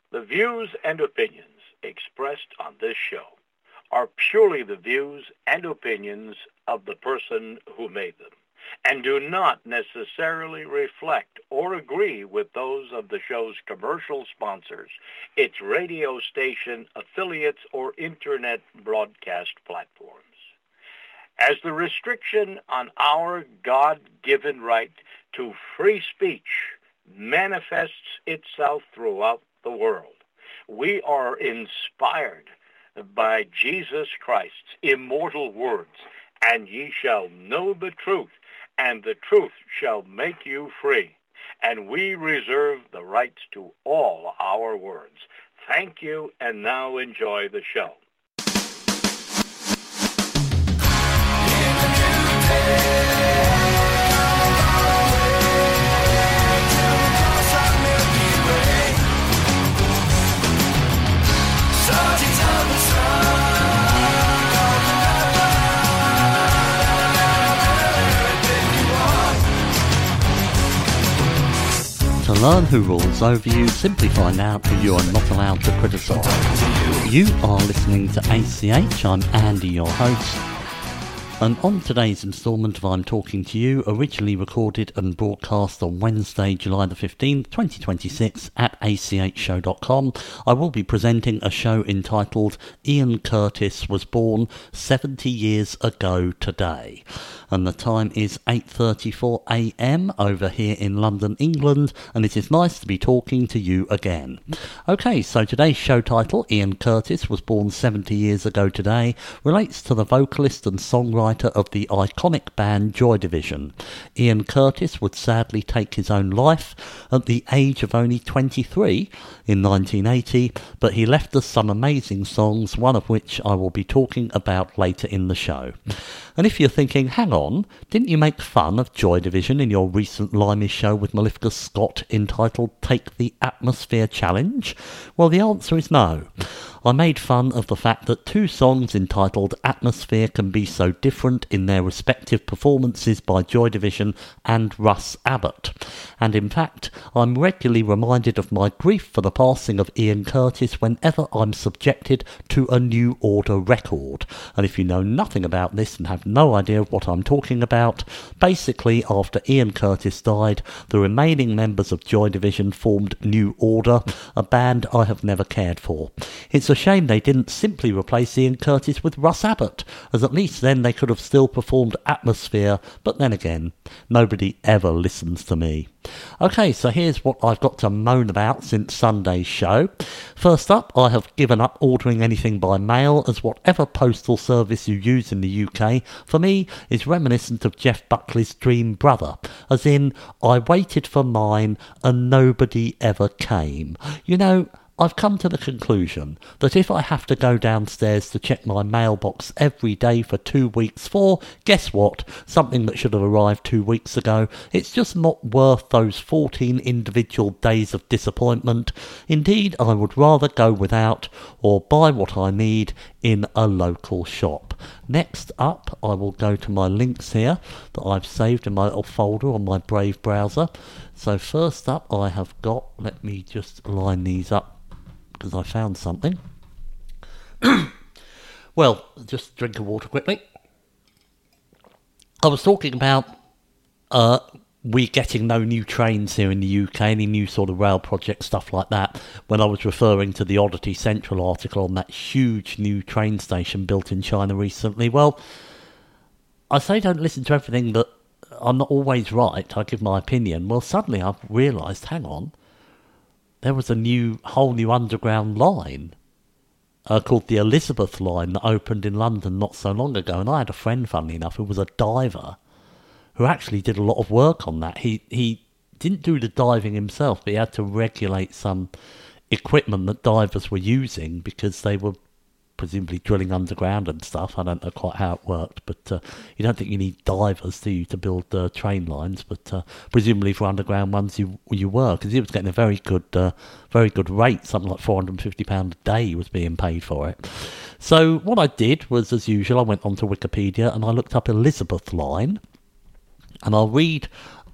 The views and opinions expressed on this show are purely the views and opinions of the person who made them, and do not necessarily reflect or agree with those of the show's commercial sponsors, its radio station affiliates, or internet broadcast platforms. As the restriction on our God-given right to free speech manifests itself throughout the world, we are inspired by Jesus Christ's immortal words, and ye shall know the truth, and the truth shall make you free. And we reserve the rights to all our words. Thank you, and now enjoy the show. To learn who rules over you, simply find out who you are not allowed to criticise. You are listening to ACH, I'm Andy, your host. And on today's instalment of I'm Talking to You, originally recorded and broadcast on Wednesday, July the 15th, 2026 at achshow.com, I will be presenting a show entitled Ian Curtis Was Born 70 Years Ago Today. And the time is 8:34 a.m. over here in London, England, and it is nice to be talking to you again. Okay, so today's show title, Ian Curtis Was Born 70 Years Ago Today, relates to the vocalist and songwriter of the iconic band Joy Division. Ian Curtis would sadly take his own life at the age of only 23 in 1980, but he left us some amazing songs, one of which I will be talking about later in the show. And if you're thinking, hang on, didn't you make fun of Joy Division in your recent Limey show with Malifka Scott entitled Take the Atmosphere Challenge? Well, the answer is no. I made fun of the fact that two songs entitled Atmosphere can be so different in their respective performances by Joy Division and Russ Abbott. And in fact, I'm regularly reminded of my grief for the passing of Ian Curtis whenever I'm subjected to a New Order record. And if you know nothing about this and have no idea of what I'm talking about, basically after Ian Curtis died, the remaining members of Joy Division formed New Order, a band I have never cared for. It's a shame they didn't simply replace Ian Curtis with Russ Abbott, as at least then they could have still performed Atmosphere, but then again, nobody ever listens to me. Okay, so here's what I've got to moan about since Sunday's show. First up, I have given up ordering anything by mail, as whatever postal service you use in the UK, for me, is reminiscent of Jeff Buckley's Dream Brother, as in, I waited for mine and nobody ever came. You know, I've come to the conclusion that if I have to go downstairs to check my mailbox every day for 2 weeks for, guess what, something that should have arrived 2 weeks ago, it's just not worth those 14 individual days of disappointment. Indeed, I would rather go without or buy what I need in a local shop. Next up, I will go to my links here that I've saved in my little folder on my Brave browser. So first up, I have got, let me just line these up, because I found something. Well, just drink of water quickly. I was talking about we getting no new trains here in the UK, any new sort of rail project, stuff like that, when I was referring to the Oddity Central article on that huge new train station built in China recently. Well, I say don't listen to everything that I'm not always right, I give my opinion. Well, suddenly I've realised, hang on, there was a whole new underground line called the Elizabeth Line that opened in London not so long ago. And I had a friend, funnily enough, who was a diver who actually did a lot of work on that. He didn't do the diving himself, but he had to regulate some equipment that divers were using because they were presumably drilling underground and stuff. I don't know quite how it worked, but you don't think you need divers, do you, to build train lines? But presumably for underground ones you were, because he was getting a very good rate, something like £450 a day he was being paid for it. So what I did was, as usual, I went onto Wikipedia and I looked up Elizabeth Line, and I'll read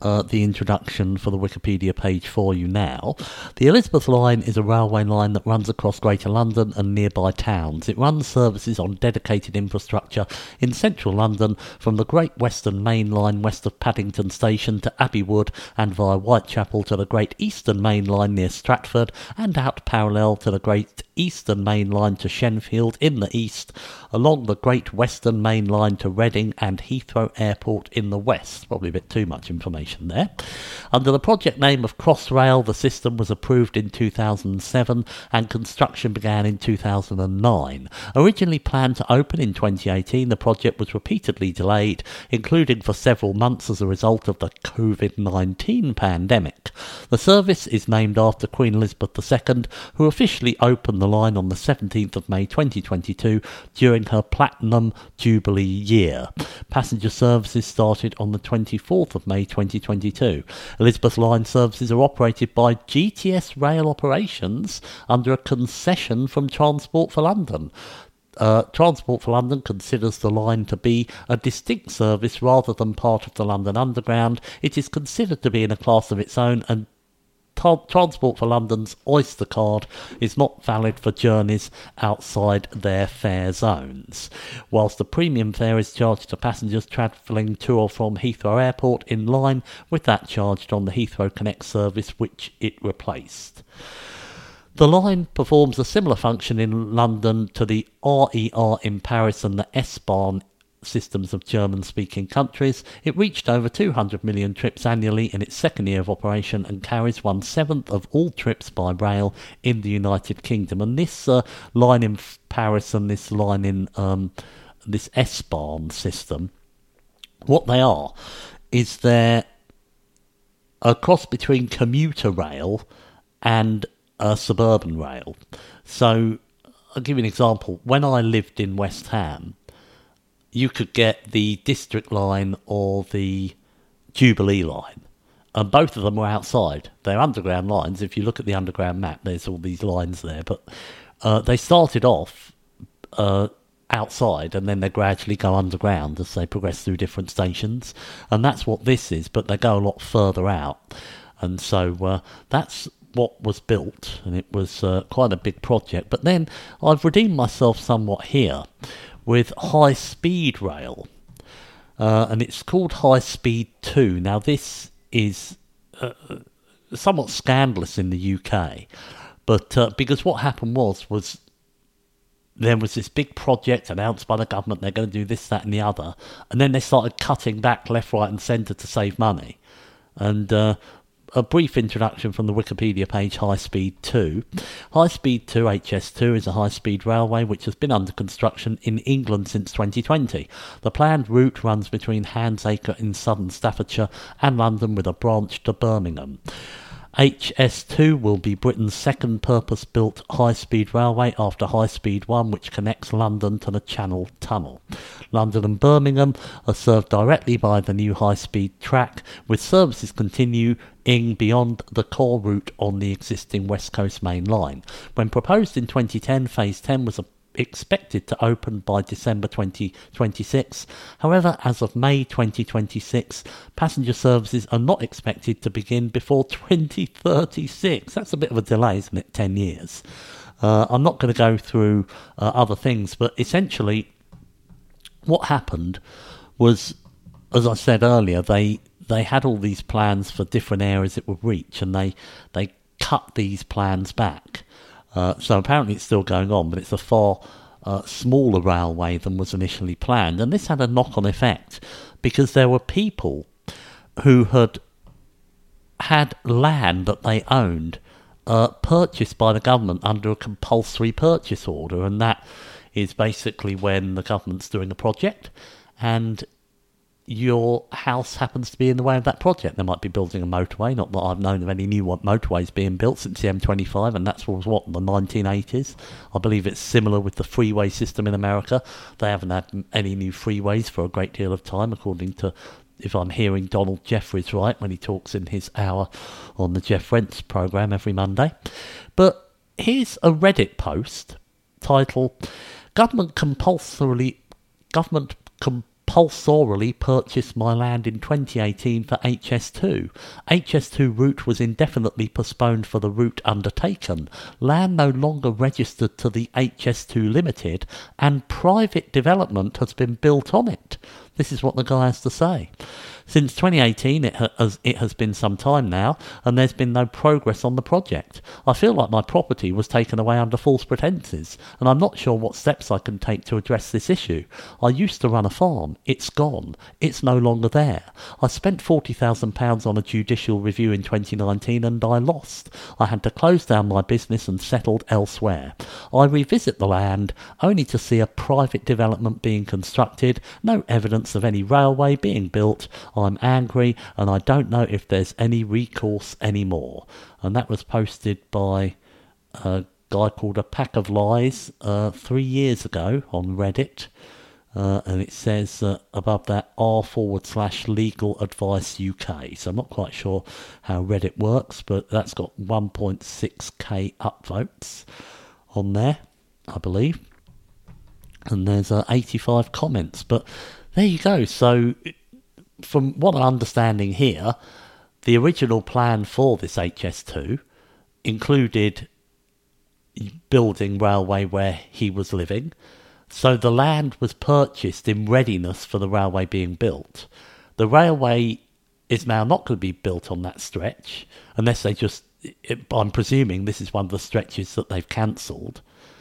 the introduction for the Wikipedia page for you now. The Elizabeth Line is a railway line that runs across Greater London and nearby towns. It runs services on dedicated infrastructure in central London from the Great Western Main Line west of Paddington Station to Abbey Wood and via Whitechapel to the Great Eastern Main Line near Stratford and out parallel to the Great Eastern Main Line to Shenfield in the east, along the Great Western Main Line to Reading and Heathrow Airport in the west. Probably a bit too much information there. Under the project name of Crossrail, the system was approved in 2007 and construction began in 2009. Originally planned to open in 2018, the project was repeatedly delayed, including for several months as a result of the COVID-19 pandemic. The service is named after Queen Elizabeth II, who officially opened the line on the 17th of May 2022 during her Platinum Jubilee year. Passenger services started on the 24th of May 2022. Elizabeth Line services are operated by GTS Rail Operations under a concession from Transport for London. Transport for London considers the line to be a distinct service rather than part of the London Underground. It is considered to be in a class of its own, and Transport for London's Oyster card is not valid for journeys outside their fare zones, whilst the premium fare is charged to passengers travelling to or from Heathrow Airport in line with that charged on the Heathrow Connect service which it replaced. The line performs a similar function in London to the RER in Paris and the S-Bahn systems of German-speaking countries. It reached over 200 million trips annually in its second year of operation and carries 1/7 of all trips by rail in the United Kingdom. And this line in Paris and this line in this S-Bahn system, what they are is they're a cross between commuter rail and suburban rail. So I'll give you an example. When I lived in West Ham, you could get the District line or the Jubilee line, and both of them were outside. They're underground lines. If you look at the underground map, there's all these lines there, but they started off outside and then they gradually go underground as they progress through different stations, and that's what this is, but they go a lot further out. And so that's what was built, and it was quite a big project. But then I've redeemed myself somewhat here with High Speed Rail, and it's called High Speed 2. Now this is somewhat scandalous in the UK, but because what happened was there was this big project announced by the government, they're going to do this, that and the other, and then they started cutting back left, right and centre to save money. And a brief introduction from the Wikipedia page, High Speed 2. High Speed 2, HS2, is a high-speed railway which has been under construction in England since 2020. The planned route runs between Handsacre in southern Staffordshire and London with a branch to Birmingham. HS2 will be Britain's second purpose-built high-speed railway after High Speed 1, which connects London to the Channel Tunnel. London and Birmingham are served directly by the new high-speed track, with services continuing beyond the core route on the existing West Coast Main Line. When proposed in 2010, Phase 10 was expected to open by December 2026. However, as of May 2026, passenger services are not expected to begin before 2036. That's a bit of a delay, isn't it? 10 years. I'm not going to go through other things, but essentially what happened was, as I said earlier, they had all these plans for different areas it would reach, and they cut these plans back. So apparently it's still going on, but it's a far smaller railway than was initially planned. And this had a knock-on effect because there were people who had land that they owned purchased by the government under a compulsory purchase order. And that is basically when the government's doing a project and your house happens to be in the way of that project. They might be building a motorway, not that I've known of any new motorways being built since the M25, and that was what, the 1980s. I believe it's similar with the freeway system in America. They haven't had any new freeways for a great deal of time, according to, if I'm hearing Donald Jeffries right, when he talks in his hour on the Jeff Rents programme every Monday. But here's a Reddit post titled, Government compulsorily compulsorily purchased my land in 2018 for HS2. HS2 route was indefinitely postponed for the route undertaken. Land no longer registered to the HS2 Limited, and private development has been built on it. This is what the guy has to say. Since 2018, it has been some time now, and there's been no progress on the project. I feel like my property was taken away under false pretences, and I'm not sure what steps I can take to address this issue. I used to run a farm. It's gone. It's no longer there. I spent £40,000 on a judicial review in 2019, and I lost. I had to close down my business and settled elsewhere. I revisit the land, only to see a private development being constructed, no evidence of any railway being built. I'm angry, and I don't know if there's any recourse anymore. And that was posted by a guy called A Pack of Lies 3 years ago on Reddit. And it says above that r/legal advice UK. So I'm not quite sure how Reddit works, but that's got 1.6k upvotes on there, I believe. And there's 85 comments. But there you go. So from what I'm understanding here, the original plan for this HS2 included building railway where he was living. So the land was purchased in readiness for the railway being built. The railway is now not going to be built on that stretch, unless they just... I'm presuming this is one of the stretches that they've cancelled.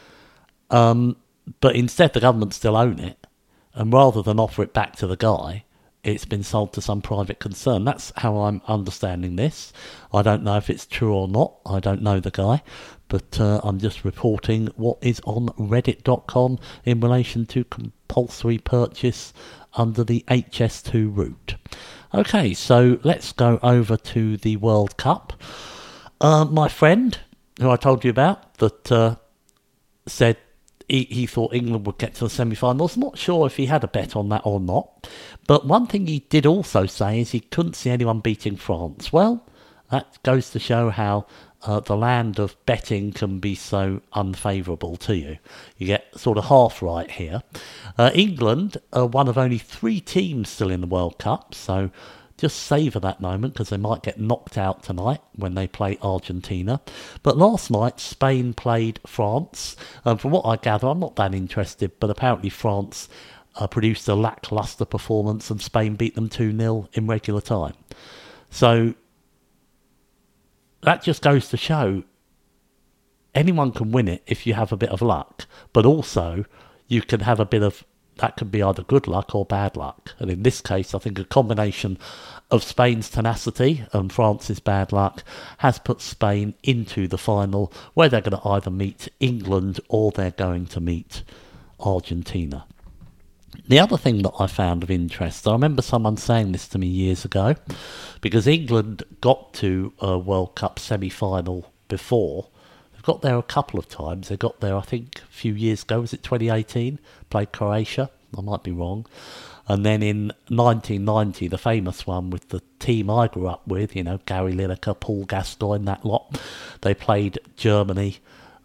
But instead the government still own it, and rather than offer it back to the guy, it's been sold to some private concern. That's how I'm understanding this. I don't know if it's true or not. I don't know the guy. But I'm just reporting what is on reddit.com in relation to compulsory purchase under the HS2 route. Okay, so let's go over to the World Cup. My friend, who I told you about, that said he thought England would get to the semi-finals. Not sure if he had a bet on that or not. But one thing he did also say is he couldn't see anyone beating France. Well, that goes to show how the land of betting can be so unfavourable to you. You get sort of half right here. England are one of only 3 teams still in the World Cup, so just savour that moment because they might get knocked out tonight when they play Argentina. But last night, Spain played France. From what I gather, I'm not that interested, but apparently France produced a lacklustre performance and Spain beat them 2-0 in regular time. So that just goes to show anyone can win it if you have a bit of luck, but also you can have a bit of... that could be either good luck or bad luck. And in this case, I think a combination of Spain's tenacity and France's bad luck has put Spain into the final, where they're going to either meet England or they're going to meet Argentina. The other thing that I found of interest, I remember someone saying this to me years ago, because England got to a World Cup semi-final before. Got there a couple of times. They got there, I think, a few years ago. Was it 2018? Played Croatia. I might be wrong. And then in 1990, the famous one with the team I grew up with, you know, Gary Lineker, Paul Gascoigne, that lot. They played Germany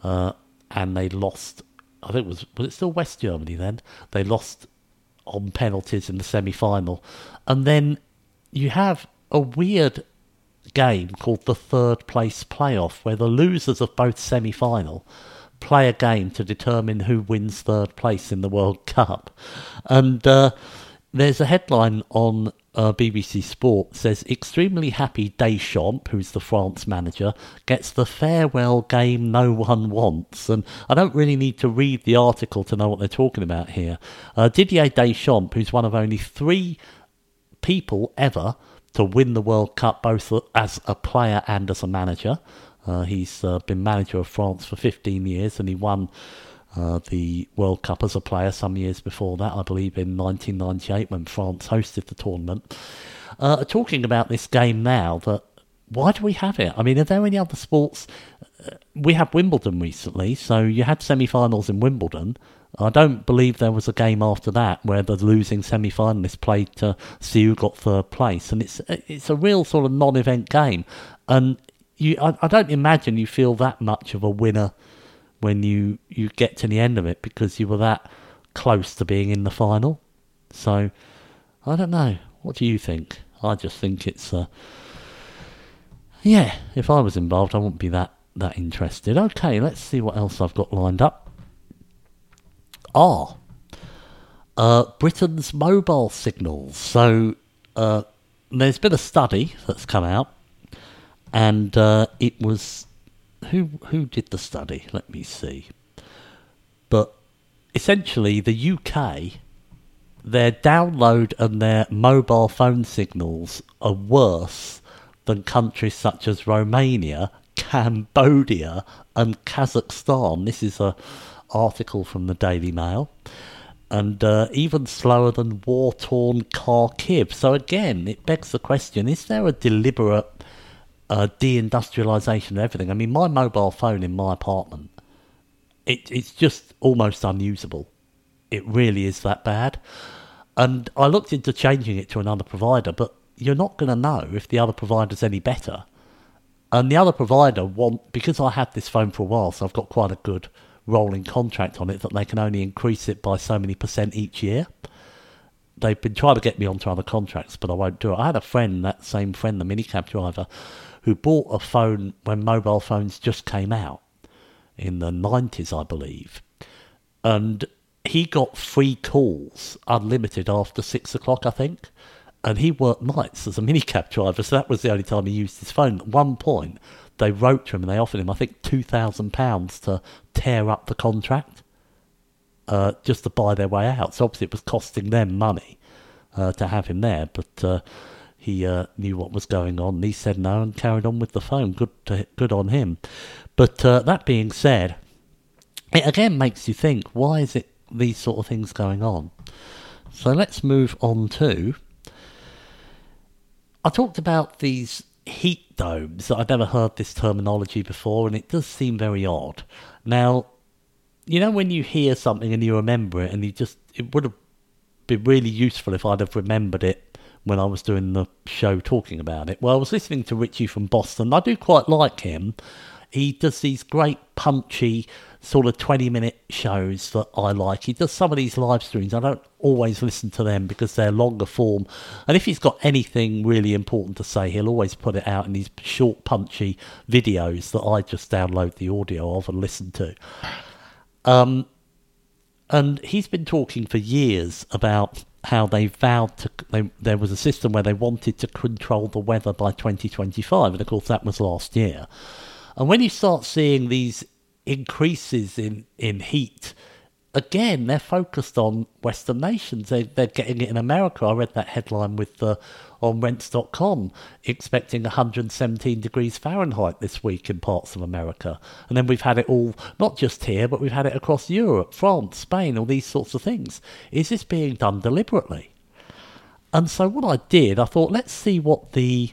and they lost. I think was it still West Germany then? They lost on penalties in the semi-final. And then you have a weird game called the third place playoff, where the losers of both semi-final play a game to determine who wins third place in the World Cup. And there's a headline on BBC Sport says, extremely happy Deschamps, who's the France manager, gets the farewell game no one wants. And I don't really need to read the article to know what they're talking about here. Didier Deschamps, who's one of only 3 people ever to win the World Cup, both as a player and as a manager. He's been manager of France for 15 years, and he won the World Cup as a player some years before that, I believe in 1998 when France hosted the tournament. Talking about this game now, that why do we have it? I mean, are there any other sports? We had Wimbledon recently, so you had semi-finals in Wimbledon. I don't believe there was a game after that where the losing semi-finalists played to see who got third place. And it's a real sort of non-event game. And I don't imagine you feel that much of a winner when you get to the end of it, because you were that close to being in the final. So I don't know. What do you think? I just think it's... yeah, if I was involved, I wouldn't be that interested. Okay, let's see what else I've got lined up. Britain's mobile signals. So, there's been a study that's come out, and it was... Who did the study? Let me see. But essentially, the UK, their download and their mobile phone signals are worse than countries such as Romania, Cambodia, and Kazakhstan. This is an article from the Daily Mail. And even slower than war-torn Kharkiv. So again, it begs the question, is there a deliberate deindustrialisation of everything? I mean, my mobile phone in my apartment, it's just almost unusable. It really is that bad. And I looked into changing it to another provider, but you're not going to know if the other provider's any better. And the other provider because I had this phone for a while, so I've got quite a good rolling contract on it, that they can only increase it by so many % each year. They've been trying to get me onto other contracts, but I won't do it. I had a friend, that same friend, the minicab driver, who bought a phone when mobile phones just came out, in the 90s, I believe. And he got free calls, unlimited, after 6 o'clock, I think. And he worked nights as a minicab driver, so that was the only time he used his phone. At one point, they wrote to him and they offered him, I think, £2,000 to tear up the contract, just to buy their way out. So obviously it was costing them money to have him there, but he knew what was going on, and he said no and carried on with the phone. Good on him. But that being said, it again makes you think, why is it these sort of things going on? So let's move on to... I talked about these heat domes. I'd never heard this terminology before, and it does seem very odd. Now, you know when you hear something and you remember it, and it would have been really useful if I'd have remembered it when I was doing the show talking about it. Well, I was listening to Richie from Boston. I do quite like him. He does these great punchy sort of 20-minute shows that I like. He does some of these live streams. I don't always listen to them because they're longer form. And if he's got anything really important to say, he'll always put it out in these short, punchy videos that I just download the audio of and listen to. And he's been talking for years about how they vowed there was a system where they wanted to control the weather by 2025. And of course, that was last year. And when you start seeing these increases in heat, again, they're focused on Western nations. They're getting it in America. I read that headline on Rents.com, expecting 117 degrees Fahrenheit this week in parts of America. And then we've had it all, not just here, but we've had it across Europe, France, Spain, all these sorts of things. Is this being done deliberately? And so what I did, I thought, let's see what the...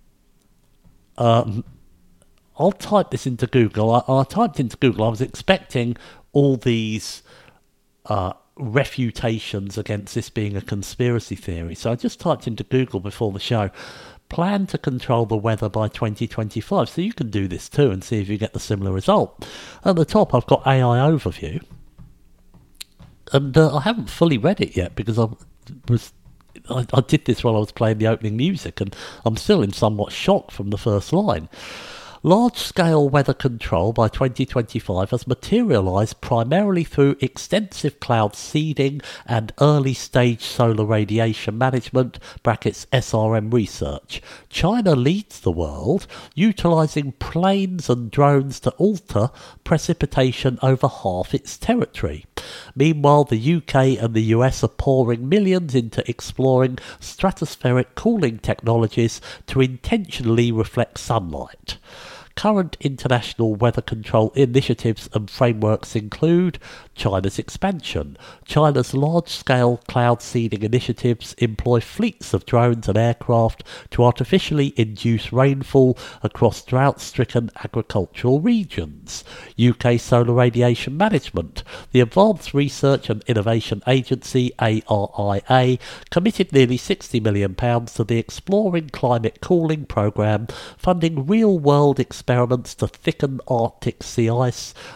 I'll type this into Google. I typed into Google. I was expecting all these refutations against this being a conspiracy theory. So I just typed into Google before the show, plan to control the weather by 2025. So you can do this too and see if you get the similar result. At the top, I've got AI Overview. And I haven't fully read it yet because I did this while I was playing the opening music, and I'm still in somewhat shock from the first line. Large-scale weather control by 2025 has materialised primarily through extensive cloud seeding and early-stage solar radiation management (SRM) research. China leads the world, utilising planes and drones to alter precipitation over half its territory. Meanwhile, the UK and the US are pouring millions into exploring stratospheric cooling technologies to intentionally reflect sunlight. Current international weather control initiatives and frameworks include China's expansion. China's large-scale cloud seeding initiatives employ fleets of drones and aircraft to artificially induce rainfall across drought-stricken agricultural regions. UK Solar Radiation Management. The Advanced Research and Innovation Agency, ARIA, committed nearly £60 million to the Exploring Climate Cooling programme, funding real-world experiments to thicken Arctic sea ice and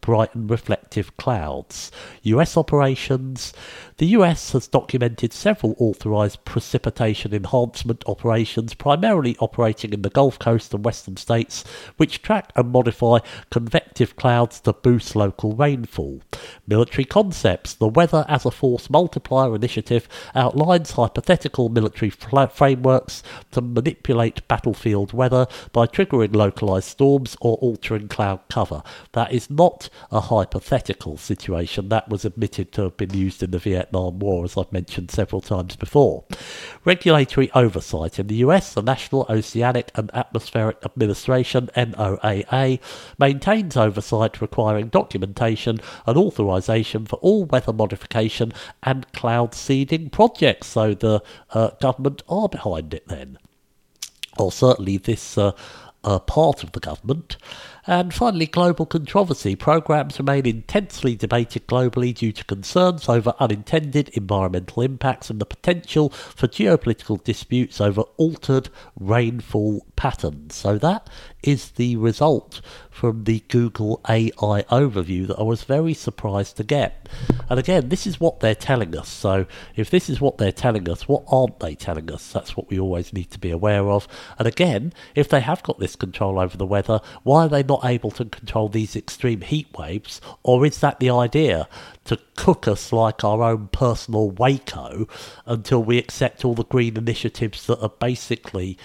bright and reflective clouds. US operations. The US has documented several authorised precipitation enhancement operations, primarily operating in the Gulf Coast and western states, which track and modify convective clouds to boost local rainfall. Military concepts. The Weather as a Force Multiplier Initiative outlines hypothetical military frameworks to manipulate battlefield weather by triggering localised storms or altering cloud cover. That is not a hypothetical situation. That was admitted to have been used in the Vietnam War, as I've mentioned several times before. Regulatory oversight. In the US, the National Oceanic and Atmospheric Administration, NOAA, maintains oversight requiring documentation and authorisation for all weather modification and cloud seeding projects. So the government are behind it then. Or certainly this part of the government. And finally, global controversy. Programmes remain intensely debated globally due to concerns over unintended environmental impacts and the potential for geopolitical disputes over altered rainfall patterns. So that is the result from the Google AI overview that I was very surprised to get. And again, this is what they're telling us. So if this is what they're telling us, what aren't they telling us? That's what we always need to be aware of. And again, if they have got this control over the weather, why are they not able to control these extreme heat waves? Or is that the idea, to cook us like our own personal Waco until we accept all the green initiatives that are basically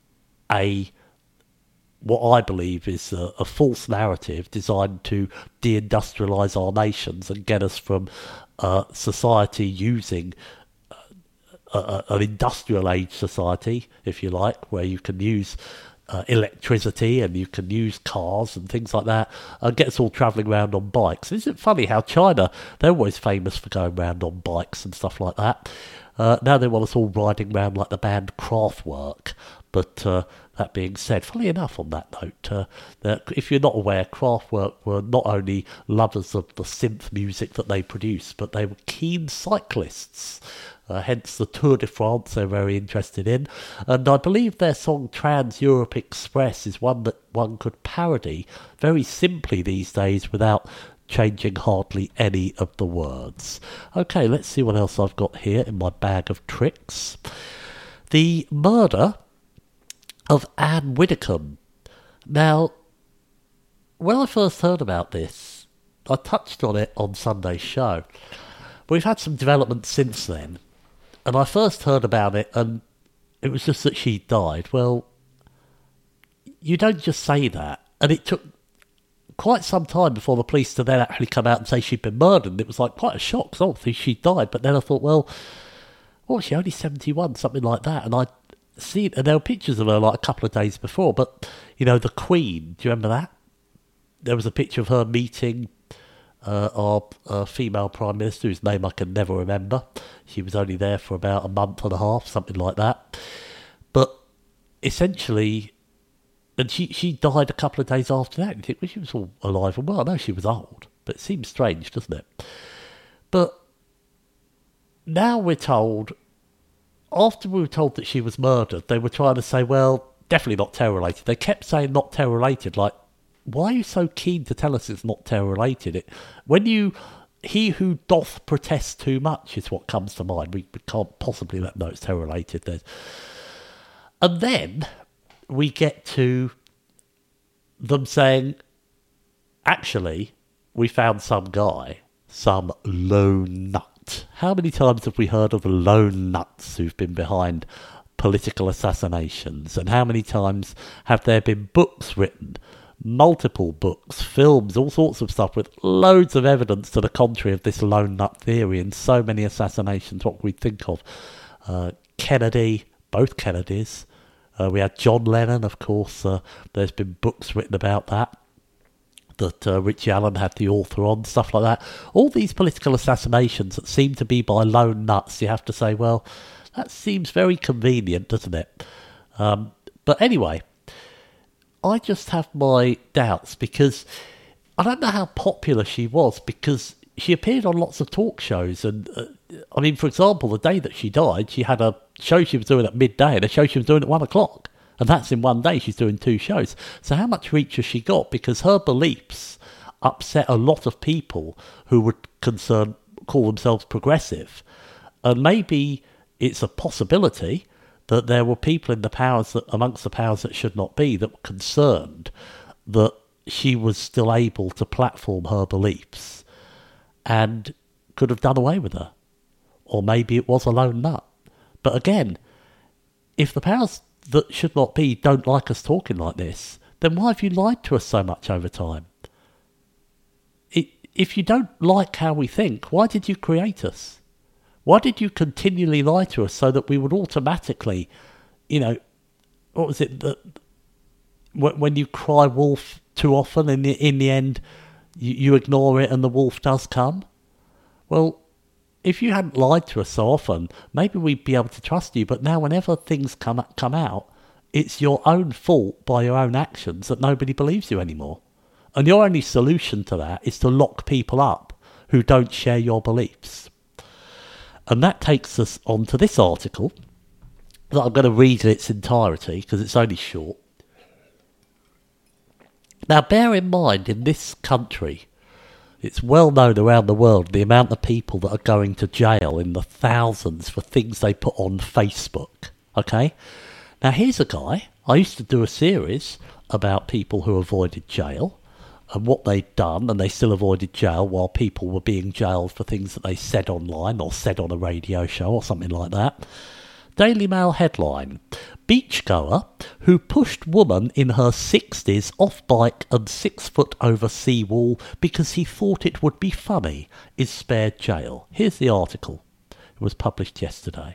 what I believe is a false narrative designed to deindustrialise our nations and get us from society using an industrial age society, if you like, where you can use electricity and you can use cars and things like that, and get us all travelling around on bikes. Isn't it funny how China, they're always famous for going around on bikes and stuff like that. Now they want us all riding around like the band Kraftwerk. But that being said, funny enough on that note, that if you're not aware, Kraftwerk were not only lovers of the synth music that they produced, but they were keen cyclists. Hence the Tour de France they're very interested in. And I believe their song Trans-Europe Express is one that one could parody very simply these days without changing hardly any of the words. Okay, let's see what else I've got here in my bag of tricks. The murder of Anne Widdecombe. Now, when I first heard about this, I touched on it on Sunday's show. We've had some developments since then, and I first heard about it, and it was just that she died. Well, you don't just say that, and it took quite some time before the police to then actually come out and say she'd been murdered, and it was like quite a shock, because obviously she died, but then I thought, well, what was she, only 71, something like that, and I see, and there were pictures of her like a couple of days before, but, you know, the Queen, do you remember that? There was a picture of her meeting our female Prime Minister, whose name I can never remember. She was only there for about a month and a half, something like that. But essentially, and she died a couple of days after that. You think, well, she was all alive and well. I know she was old, but it seems strange, doesn't it? But now we're told, after we were told that she was murdered, they were trying to say, well, definitely not terror-related. They kept saying not terror-related. Like, why are you so keen to tell us it's not terror-related? He who doth protest too much is what comes to mind. We can't possibly let know it's terror-related. And then we get to them saying, actually, we found some guy, some lone nut. How many times have we heard of the lone nuts who've been behind political assassinations? And how many times have there been books written, multiple books, films, all sorts of stuff with loads of evidence to the contrary of this lone nut theory in so many assassinations, what we think of? Kennedy, both Kennedys. We had John Lennon, of course. There's been books written about that Richie Allen had the author on, stuff like that. All these political assassinations that seem to be by lone nuts, you have to say, well, that seems very convenient, doesn't it? But anyway, I just have my doubts because I don't know how popular she was, because she appeared on lots of talk shows. And I mean, for example, the day that she died, she had a show she was doing at midday and a show she was doing at 1 o'clock. And that's in one day. She's doing 2 shows. So how much reach has she got? Because her beliefs upset a lot of people who would call themselves progressive. And maybe it's a possibility that there were people in the powers amongst the powers that should not be that were concerned that she was still able to platform her beliefs and could have done away with her. Or maybe it was a lone nut. But again, if the powers that should not be don't like us talking like this, then why have you lied to us so much over time? If you don't like how we think, why did you create us? Why did you continually lie to us so that we would automatically, what was it, that when you cry wolf too often, in the end, you ignore it and the wolf does come? Well, if you hadn't lied to us so often, maybe we'd be able to trust you. But now whenever things come out, it's your own fault by your own actions that nobody believes you anymore. And your only solution to that is to lock people up who don't share your beliefs. And that takes us on to this article that I'm going to read in its entirety because it's only short. Now, bear in mind, in this country, it's well known around the world the amount of people that are going to jail in the thousands for things they put on Facebook. Okay? Now, here's a guy. I used to do a series about people who avoided jail and what they'd done, and they still avoided jail while people were being jailed for things that they said online or said on a radio show or something like that. Daily Mail headline: beachgoer who pushed woman in her 60s off bike and 6 foot over seawall because he thought it would be funny is spared jail. Here's the article. It was published yesterday.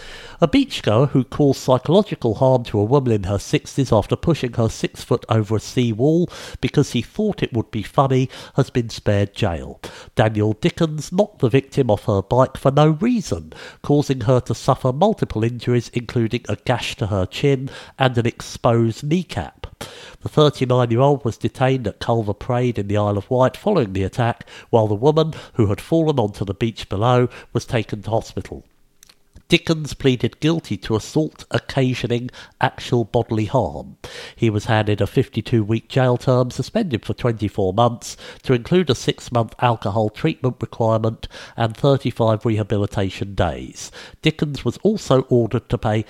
A beachgoer who caused psychological harm to a woman in her 60s after pushing her 6 foot over a seawall because he thought it would be funny has been spared jail. Daniel Dickens knocked the victim off her bike for no reason, causing her to suffer multiple injuries, including a gash to her chin and an exposed kneecap. The 39-year-old was detained at Culver Parade in the Isle of Wight following the attack, while the woman, who had fallen onto the beach below, was taken to hospital. Dickens pleaded guilty to assault occasioning actual bodily harm. He was handed a 52-week jail term, suspended for 24 months, to include a 6-month alcohol treatment requirement and 35 rehabilitation days. Dickens was also ordered to pay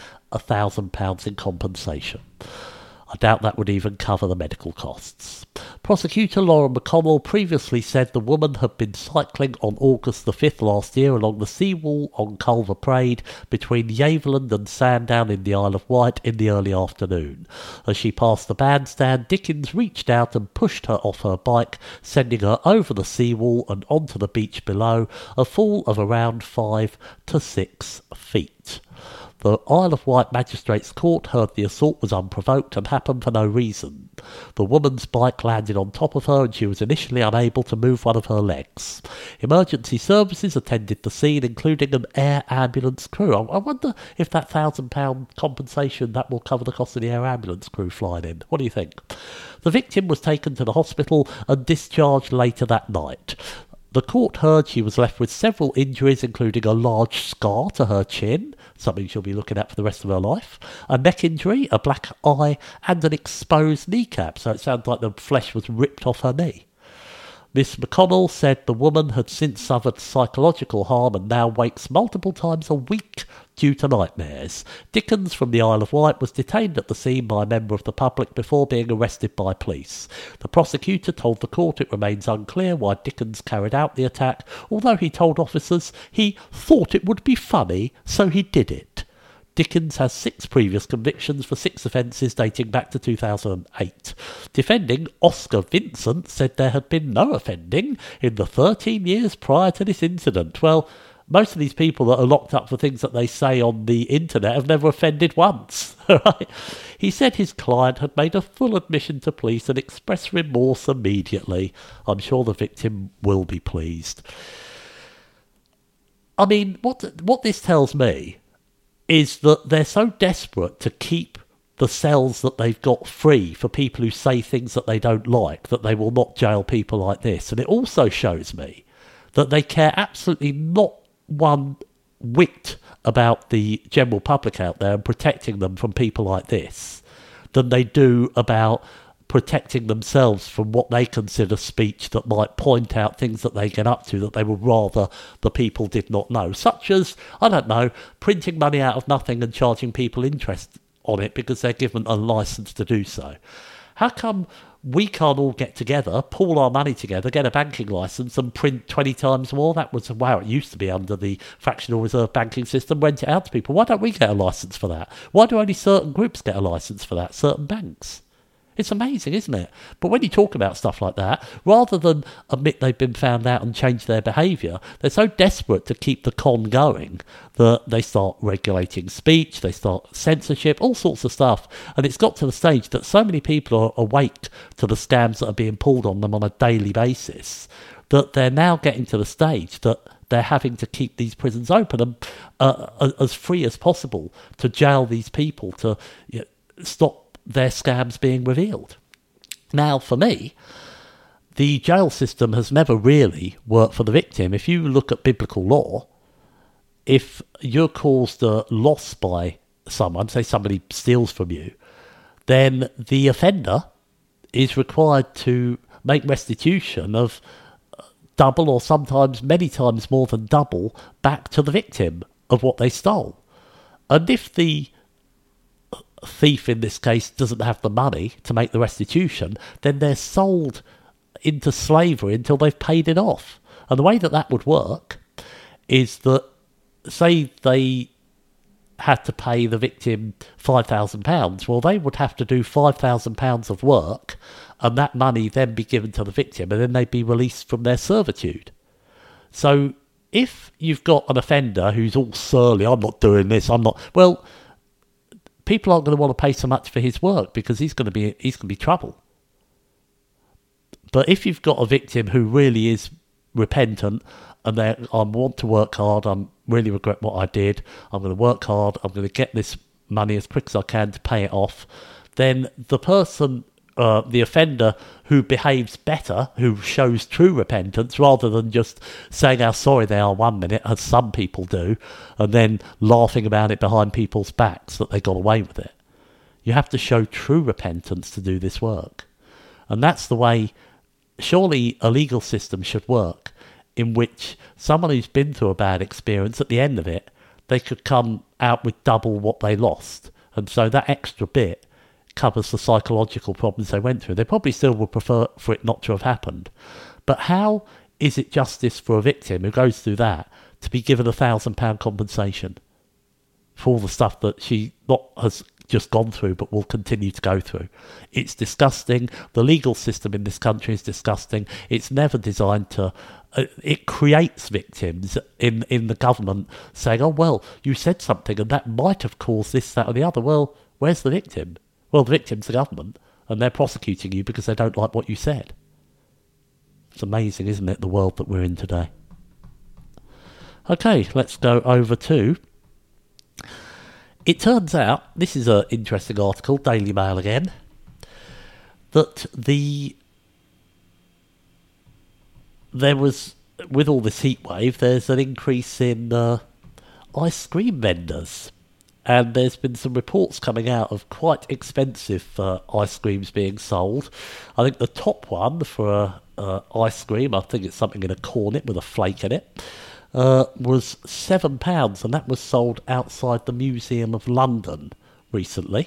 £1,000 in compensation. I doubt that would even cover the medical costs. Prosecutor Laura McConnell previously said the woman had been cycling on August the 5th last year along the seawall on Culver Parade between Yaveland and Sandown in the Isle of Wight in the early afternoon. As she passed the bandstand, Dickens reached out and pushed her off her bike, sending her over the seawall and onto the beach below, a fall of around 5 to 6 feet. The Isle of Wight Magistrates Court heard the assault was unprovoked and happened for no reason. The woman's bike landed on top of her and she was initially unable to move one of her legs. Emergency services attended the scene, including an air ambulance crew. I wonder if that £1,000 compensation, that will cover the cost of the air ambulance crew flying in. What do you think? The victim was taken to the hospital and discharged later that night. The court heard she was left with several injuries, including a large scar to her chin, something she'll be looking at for the rest of her life, a neck injury, a black eye, and an exposed kneecap, so it sounds like the flesh was ripped off her knee. Miss McConnell said the woman had since suffered psychological harm and now wakes multiple times a week due to nightmares. Dickens from the Isle of Wight was detained at the scene by a member of the public before being arrested by police. The prosecutor told the court it remains unclear why Dickens carried out the attack, although he told officers he thought it would be funny, so he did it. Dickens has 6 previous convictions for 6 offences dating back to 2008. Defending Oscar Vincent said there had been no offending in the 13 years prior to this incident. Well, most of these people that are locked up for things that they say on the internet have never offended once. Right? He said his client had made a full admission to police and expressed remorse immediately. I'm sure the victim will be pleased. I mean, what this tells me is that they're so desperate to keep the cells that they've got free for people who say things that they don't like, that they will not jail people like this. And it also shows me that they care absolutely not one whit about the general public out there and protecting them from people like this than they do about protecting themselves from what they consider speech that might point out things that they get up to that they would rather the people did not know, such as, I don't know, printing money out of nothing and charging people interest on it because they're given a license to do so. How come we can't all get together, pool our money together, get a banking license and print 20 times more? That was how it used to be under the fractional reserve banking system, rent it out to people. Why don't we get a license for that? Why do only certain groups get a license for that, certain banks? It's amazing, isn't it? But when you talk about stuff like that, rather than admit they've been found out and change their behaviour, they're so desperate to keep the con going that they start regulating speech, they start censorship, all sorts of stuff. And it's got to the stage that so many people are awake to the scams that are being pulled on them on a daily basis that they're now getting to the stage that they're having to keep these prisons open and as free as possible to jail these people, to stop their scams being revealed. Now, for me, the jail system has never really worked for the victim. If you look at biblical law, if you're caused a loss by someone, say somebody steals from you, then the offender is required to make restitution of double, or sometimes many times more than double, back to the victim of what they stole. And if the thief in this case doesn't have the money to make the restitution, then they're sold into slavery until they've paid it off. And the way that would work is that, say they had to pay the victim £5,000, well, they would have to do £5,000 of work, and that money then be given to the victim, and then they'd be released from their servitude. So if you've got an offender who's all surly, I'm not doing this, well, people aren't going to want to pay so much for his work because he's going to be trouble. But if you've got a victim who really is repentant and I want to work hard, I really regret what I did, I'm going to work hard, I'm going to get this money as quick as I can to pay it off, then the person, the offender who behaves better, who shows true repentance, rather than just saying how sorry they are 1 minute, as some people do, and then laughing about it behind people's backs that they got away with it. You have to show true repentance to do this work. And that's the way, surely, a legal system should work, in which someone who's been through a bad experience, at the end of it, they could come out with double what they lost. And so that extra bit covers the psychological problems they went through. They probably still would prefer for it not to have happened. But how is it justice for a victim who goes through that to be given £1,000 compensation for all the stuff that she not has just gone through but will continue to go through? It's disgusting. The legal system in this country is disgusting. It's never designed to... it creates victims in the government saying, oh, well, you said something and that might have caused this, that or the other. Well, where's the victim? Well, the victim's the government, and they're prosecuting you because they don't like what you said. It's amazing, isn't it, the world that we're in today? Okay, let's go over to... It turns out, this is an interesting article, Daily Mail again, that there was, with all this heat wave, there's an increase in ice cream vendors. And there's been some reports coming out of quite expensive ice creams being sold. I think the top one for ice cream, I think it's something in a cornet with a flake in it, was £7, and that was sold outside the Museum of London recently.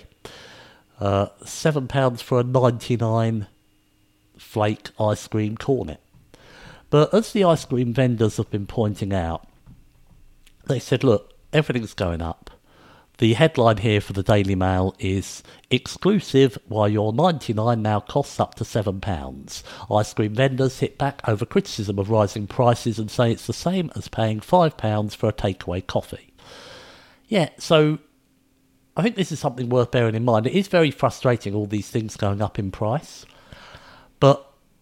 £7 for a 99 flake ice cream cornet. But as the ice cream vendors have been pointing out, they said, look, everything's going up. The headline here for the Daily Mail is, exclusive, why your 99 now costs up to £7. Ice cream vendors hit back over criticism of rising prices and say it's the same as paying £5 for a takeaway coffee. Yeah, so I think this is something worth bearing in mind. It is very frustrating, all these things going up in price. But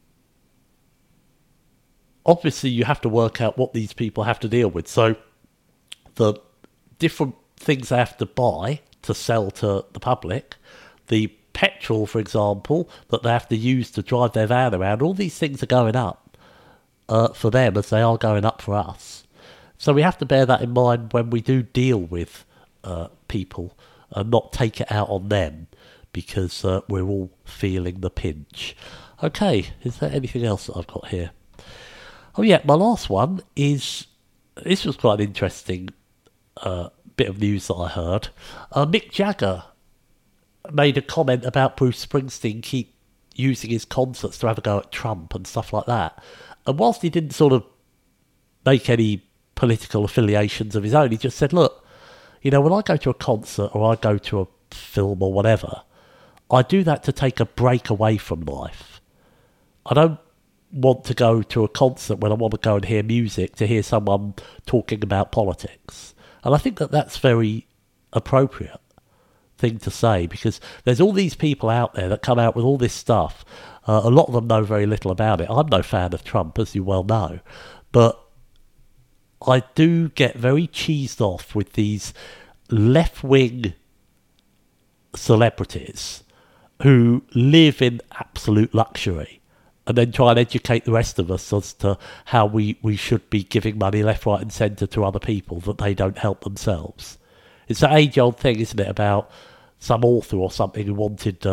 obviously you have to work out what these people have to deal with. So the different things they have to buy to sell to the public, the petrol, for example, that they have to use to drive their van around, all these things are going up for them as they are going up for us. So we have to bear that in mind when we do deal with people and not take it out on them, because we're all feeling the pinch. Okay, is there anything else that I've got here? Oh yeah, my last one is, this was quite an interesting bit of news that I heard. Mick Jagger made a comment about Bruce Springsteen keep using his concerts to have a go at Trump and stuff like that. And whilst he didn't sort of make any political affiliations of his own, he just said, look, you know, when I go to a concert or I go to a film or whatever, I do that to take a break away from life. I don't want to go to a concert when I want to go and hear music to hear someone talking about politics. And I think that that's very appropriate thing to say, because there's all these people out there that come out with all this stuff. A lot of them know very little about it. I'm no fan of Trump, as you well know, but I do get very cheesed off with these left-wing celebrities who live in absolute luxury and then try and educate the rest of us as to how we should be giving money left, right and centre to other people that they don't help themselves. It's that age-old thing, isn't it, about some author or something who wanted,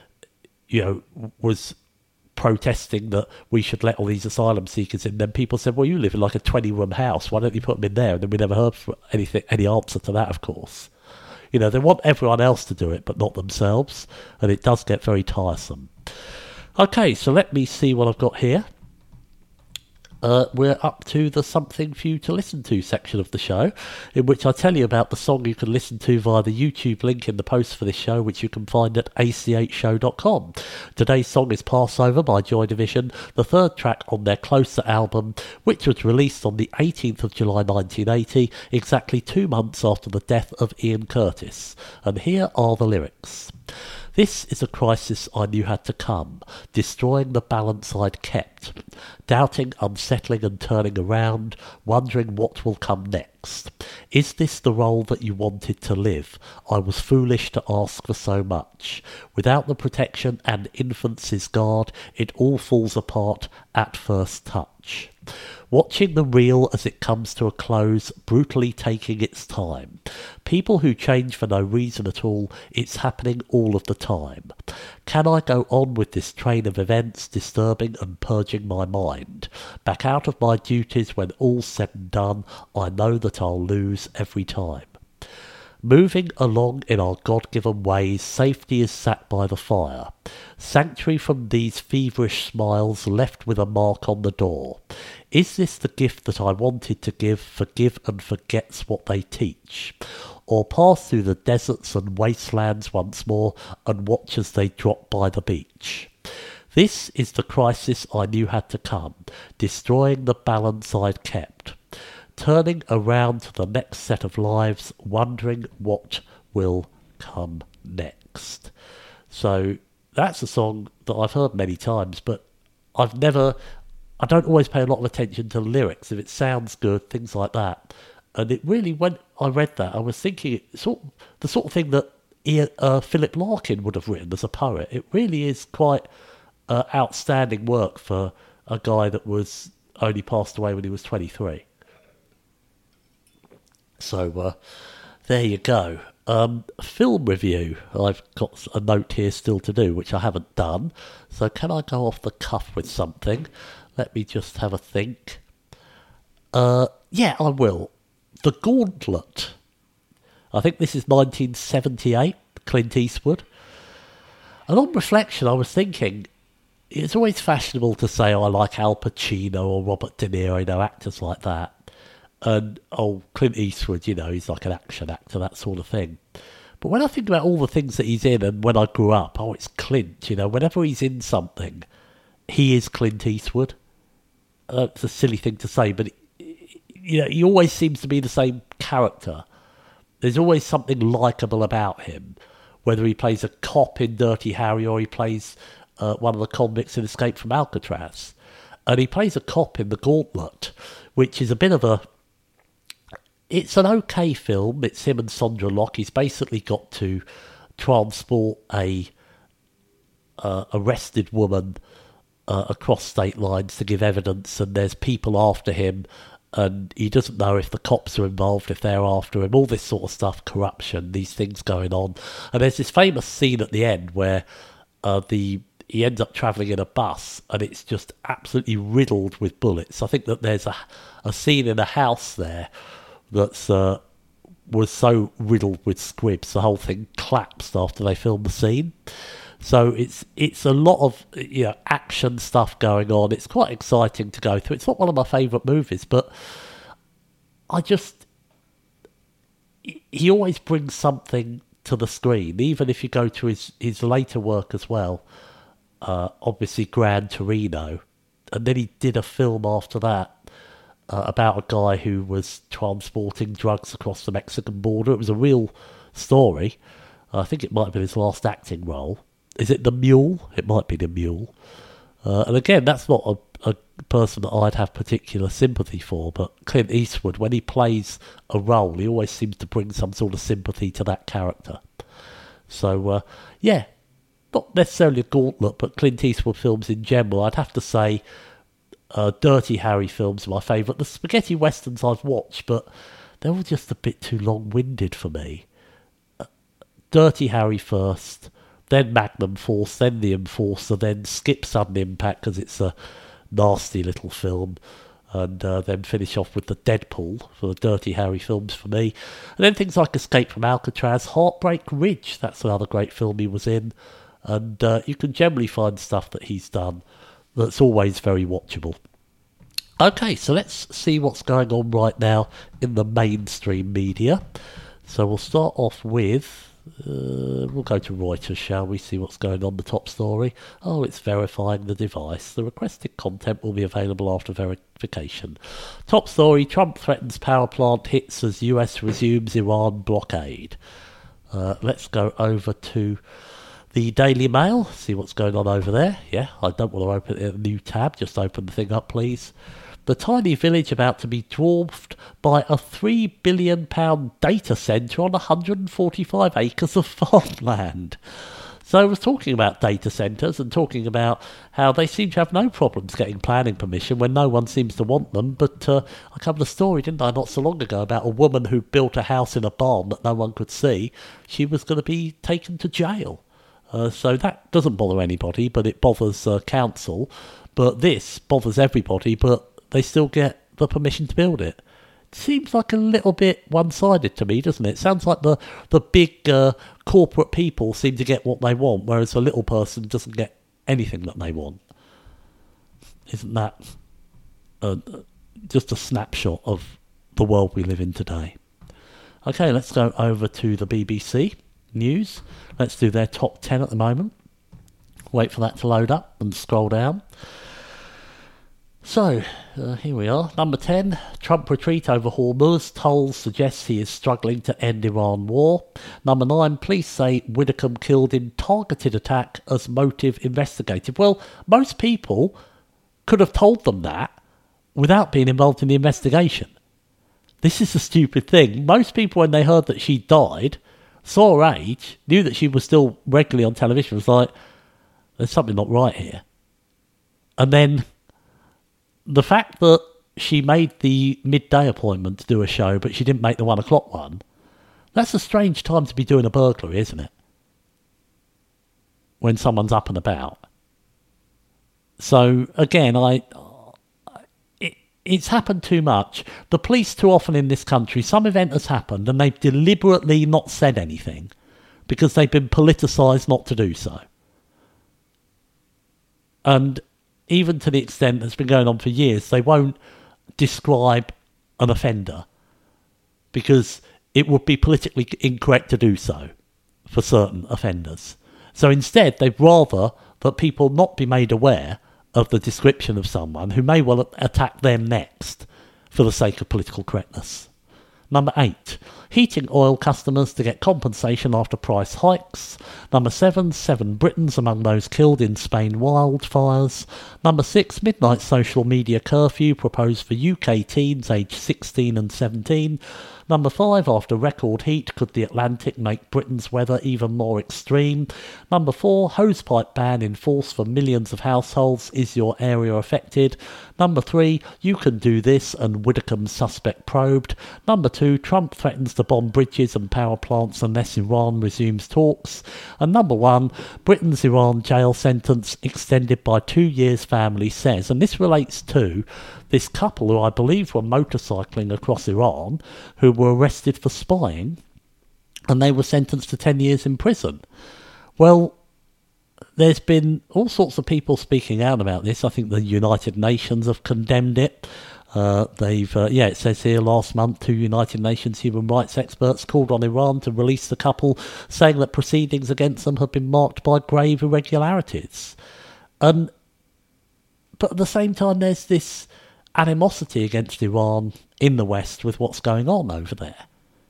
was protesting that we should let all these asylum seekers in. Then people said, well, you live in like a 20-room house, why don't you put them in there? And then we never heard any answer to that, of course. You know, they want everyone else to do it, but not themselves, and it does get very tiresome. Okay, so let me see what I've got here. We're up to the Something For You To Listen To section of the show, in which I tell you about the song you can listen to via the YouTube link in the post for this show, which you can find at achshow.com. Today's song is Passover by Joy Division, the third track on their Closer album, which was released on the 18th of July 1980, exactly 2 months after the death of Ian Curtis. And here are the lyrics. This is a crisis I knew had to come, destroying the balance I'd kept, doubting, unsettling and turning around, wondering what will come next. Is this the role that you wanted to live? I was foolish to ask for so much. Without the protection and infancy's guard, it all falls apart at first touch. Watching the reel as it comes to a close, brutally taking its time. People who change for no reason at all, it's happening all of the time. Can I go on with this train of events, disturbing and purging my mind? Back out of my duties when all's said and done, I know that I'll lose every time. Moving along in our God-given ways, safety is sat by the fire. Sanctuary from these feverish smiles left with a mark on the door. Is this the gift that I wanted to give, forgive and forgets what they teach? Or pass through the deserts and wastelands once more and watch as they drop by the beach? This is the crisis I knew had to come, destroying the balance I'd kept. Turning around to the next set of lives, wondering what will come next. So that's a song that I've heard many times, but I don't always pay a lot of attention to the lyrics. If it sounds good, things like that. And it really, when I read that, I was thinking the sort of thing that Philip Larkin would have written as a poet. It really is quite outstanding work for a guy that was only passed away when he was 23. So, there you go. Film review. I've got a note here still to do, which I haven't done. So can I go off the cuff with something? Let me just have a think. Yeah, I will. The Gauntlet. I think this is 1978, Clint Eastwood. And on reflection, I was thinking, it's always fashionable to say, I like Al Pacino or Robert De Niro, actors like that. And, Clint Eastwood, he's like an action actor, that sort of thing. But when I think about all the things that he's in and when I grew up, it's Clint, whenever he's in something, he is Clint Eastwood. It's a silly thing to say, but, he always seems to be the same character. There's always something likeable about him, whether he plays a cop in Dirty Harry or he plays one of the convicts in Escape from Alcatraz. And he plays a cop in The Gauntlet, which is a bit of a... It's an okay film. It's him and Sondra Locke. He's basically got to transport a arrested woman across state lines to give evidence, and there's people after him and he doesn't know if the cops are involved, if they're after him, all this sort of stuff, corruption, these things going on. And there's this famous scene at the end where he ends up travelling in a bus, and it's just absolutely riddled with bullets. I think that there's a scene in a house there that's was so riddled with squibs, the whole thing collapsed after they filmed the scene. So it's a lot of action stuff going on. It's quite exciting to go through. It's not one of my favourite movies, but he always brings something to the screen, even if you go to his later work as well. Obviously Gran Torino, and then he did a film after that about a guy who was transporting drugs across the Mexican border. It was a real story. I think it might have been his last acting role. Is it The Mule? It might be The Mule. And again, that's not a person that I'd have particular sympathy for, but Clint Eastwood, when he plays a role, he always seems to bring some sort of sympathy to that character. So, not necessarily a gauntlet, but Clint Eastwood films in general, I'd have to say Dirty Harry films are my favourite. The spaghetti westerns I've watched, but they're all just a bit too long-winded for me. Dirty Harry first, then Magnum Force, then The Enforcer, then skip Sudden Impact because it's a nasty little film, and then finish off with the Deadpool for the Dirty Harry films for me. And then things like Escape from Alcatraz, Heartbreak Ridge, that's another great film he was in. And you can generally find stuff that he's done that's always very watchable. Okay, so let's see what's going on right now in the mainstream media. So we'll start off with, we'll go to Reuters, shall we, see what's going on, the top story. Oh, it's verifying the device. The requested content will be available after verification. Top story, Trump threatens power plant hits as US resumes Iran blockade. Let's go over to the Daily Mail, see what's going on over there. Yeah, I don't want to open a new tab, just open the thing up, please. The tiny village about to be dwarfed by a £3 billion data centre on 145 acres of farmland. So I was talking about data centres and talking about how they seem to have no problems getting planning permission when no one seems to want them. But I covered a story, didn't I, not so long ago, about a woman who built a house in a barn that no one could see. She was going to be taken to jail. So that doesn't bother anybody, but it bothers council. But this bothers everybody, but they still get the permission to build it. It seems like a little bit one-sided to me, doesn't it? It sounds like the big corporate people seem to get what they want, whereas the little person doesn't get anything that they want. Isn't that just a snapshot of the world we live in today? Okay, let's go over to the BBC News. Let's do their top 10 at the moment. Wait for that to load up and scroll down. So, here we are. Number 10, Trump retreat over Hormuz. Tolls suggests he is struggling to end Iran war. Number 9, police say Widdicombe killed in targeted attack as motive investigated. Well, most people could have told them that without being involved in the investigation. This is a stupid thing. Most people, when they heard that she died, saw her age, knew that she was still regularly on television, was like, there's something not right here. And then the fact that she made the midday appointment to do a show, but she didn't make the 1 o'clock one, that's a strange time to be doing a burglary, isn't it? When someone's up and about. So, again, it's happened too much. The police too often in this country, some event has happened and they've deliberately not said anything because they've been politicised not to do so. And even to the extent that's been going on for years, they won't describe an offender because it would be politically incorrect to do so for certain offenders. So instead, they'd rather that people not be made aware of the description of someone who may well attack them next for the sake of political correctness. Number 8, heating oil customers to get compensation after price hikes. Number 7, 7 Britons among those killed in Spain wildfires. Number 6, midnight social media curfew proposed for UK teens aged 16 and 17. Number 5, after record heat, could the Atlantic make Britain's weather even more extreme? Number 4, hosepipe ban in force for millions of households. Is your area affected? Number 3, you can do this and Widdicombe suspect probed. Number 2, Trump threatens to bomb bridges and power plants unless Iran resumes talks. And number 1, Britain's Iran jail sentence extended by 2 years, family says. And this relates to this couple who I believe were motorcycling across Iran, who were arrested for spying, and they were sentenced to 10 years in prison. Well, there's been all sorts of people speaking out about this. I think the United Nations have condemned it. It says here last month 2 United Nations human rights experts called on Iran to release the couple, saying that proceedings against them have been marked by grave irregularities. But at the same time, there's this animosity against Iran in the West with what's going on over there.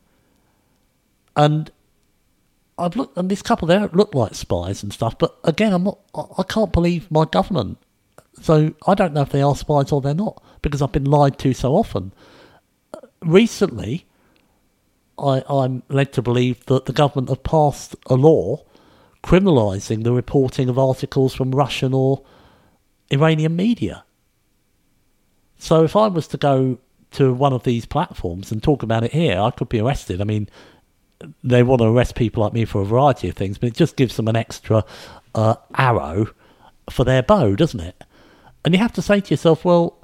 And I've looked, and this couple, they don't look like spies and stuff, but again, I can't believe my government. So I don't know if they are spies or they're not, because I've been lied to so often. Recently, I'm led to believe that the government have passed a law criminalising the reporting of articles from Russian or Iranian media. So if I was to go to one of these platforms and talk about it here, I could be arrested. I mean, they want to arrest people like me for a variety of things, but it just gives them an extra arrow for their bow, doesn't it? And you have to say to yourself, well,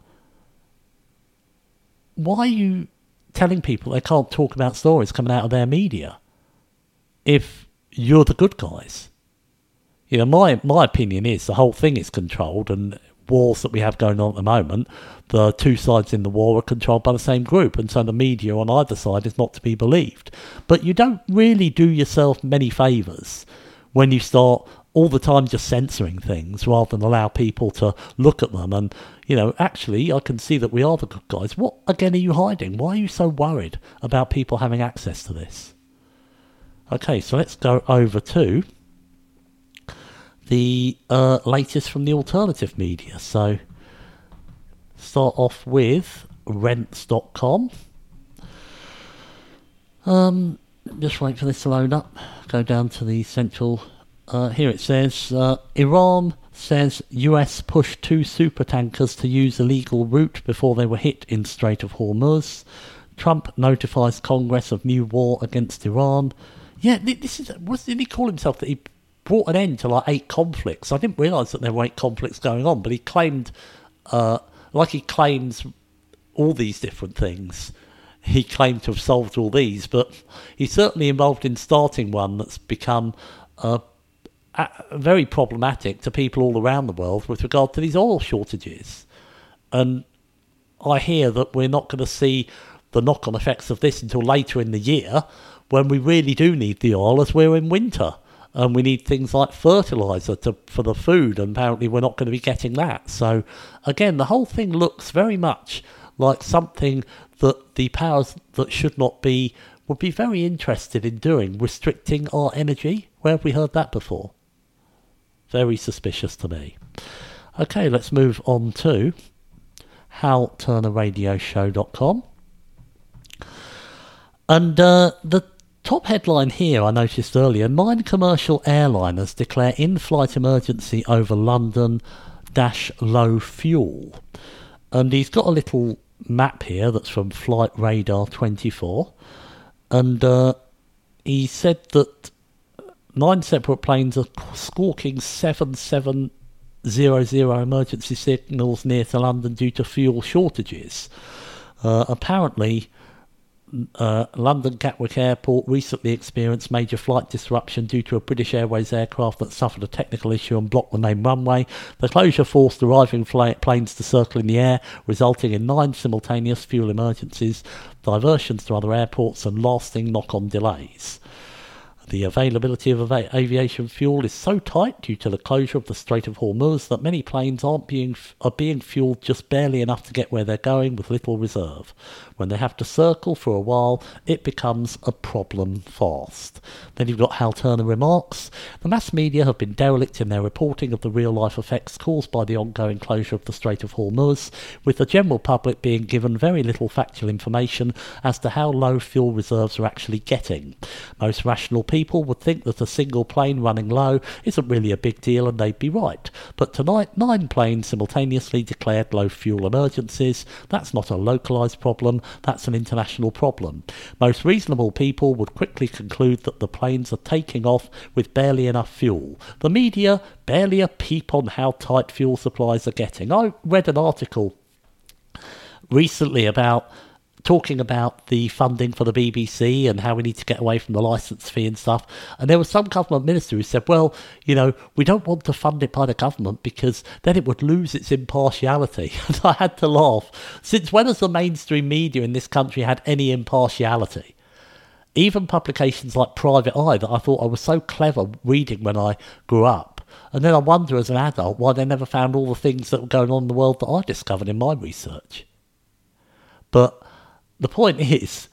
why are you telling people they can't talk about stories coming out of their media if you're the good guys? You know, my opinion is the whole thing is controlled, and wars that we have going on at the moment, the two sides in the war are controlled by the same group, and so the media on either side is not to be believed. But you don't really do yourself many favours when you start all the time just censoring things rather than allow people to look at them and, you know, actually I can see that we are the good guys. What again are you hiding? Why are you so worried about people having access to this? Okay, so let's go over to the latest from the alternative media. So start off with rents.com. Just wait for this to load up. Go down to the central. Here it says Iran says US pushed 2 supertankers to use illegal route before they were hit in Strait of Hormuz. Trump notifies Congress of new war against Iran. Yeah, this is. What did he call himself? That he brought an end to like 8 conflicts. I didn't realise that there were 8 conflicts going on, but he claimed, like he claims all these different things, he claimed to have solved all these, but he's certainly involved in starting one that's become very problematic to people all around the world with regard to these oil shortages. And I hear that we're not going to see the knock-on effects of this until later in the year, when we really do need the oil, as we're in winter. And we need things like fertiliser for the food, and apparently we're not going to be getting that. So, again, the whole thing looks very much like something that the powers that should not be would be very interested in doing, restricting our energy. Where have we heard that before? Very suspicious to me. Okay, let's move on to HalTurnerRadioshow.com. And the top headline here I noticed earlier: 9 commercial airliners declare in-flight emergency over London-low fuel. And he's got a little map here that's from Flight Radar 24. And he said that 9 separate planes are squawking 7700 emergency signals near to London due to fuel shortages. Apparently, London Gatwick Airport recently experienced major flight disruption due to a British Airways aircraft that suffered a technical issue and blocked the main runway. The closure forced arriving planes to circle in the air, resulting in 9 simultaneous fuel emergencies, diversions to other airports and lasting knock-on delays. The availability of aviation fuel is so tight due to the closure of the Strait of Hormuz that many planes are being fueled just barely enough to get where they're going with little reserve. When they have to circle for a while, it becomes a problem fast. Then you've got Hal Turner remarks, the mass media have been derelict in their reporting of the real-life effects caused by the ongoing closure of the Strait of Hormuz, with the general public being given very little factual information as to how low fuel reserves are actually getting. Most rational people would think that a single plane running low isn't really a big deal and they'd be right. But tonight, 9 planes simultaneously declared low fuel emergencies. That's not a localised problem, that's an international problem. Most reasonable people would quickly conclude that the planes are taking off with barely enough fuel. The media, barely a peep on how tight fuel supplies are getting. I read an article recently talking about the funding for the BBC and how we need to get away from the licence fee and stuff. And there was some government minister who said, well, we don't want to fund it by the government because then it would lose its impartiality. And I had to laugh. Since when has the mainstream media in this country had any impartiality? Even publications like Private Eye that I thought I was so clever reading when I grew up. And then I wonder as an adult why they never found all the things that were going on in the world that I discovered in my research. But the point is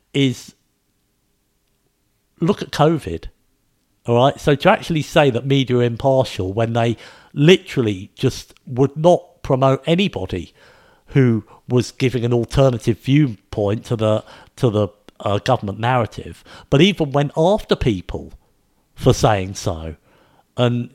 look at COVID, all right? So to actually say that media are impartial when they literally just would not promote anybody who was giving an alternative viewpoint to the government narrative, but even went after people for saying so and